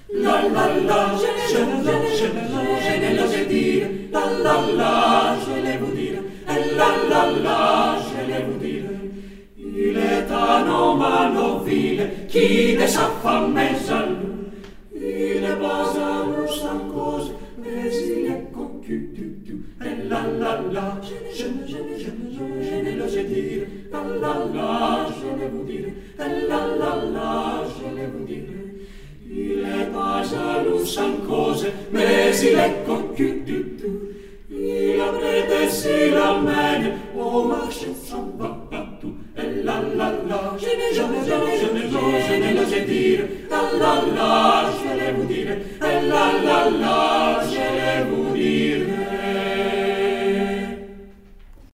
La la la, je ne l'osais dire. La la la, je l'ai vous dire. Et la la la, je l'ai vous dire. Il est un homme manovile qui de sa femme est jaloux. Il est bas à nous sans cause, mais il est cocu du tout. Et la la la, je ne l'osais dire. La la la, je l'ai vous dire. Et la la la, je l'ai vous dire. Il est pas jaloux sans cause, mais il est cocu du tout. Il a prêté s'il amène au marché sans va partout. Et la la la, je ne l'osais dire. La la la, je vais vous dire. Et la la la.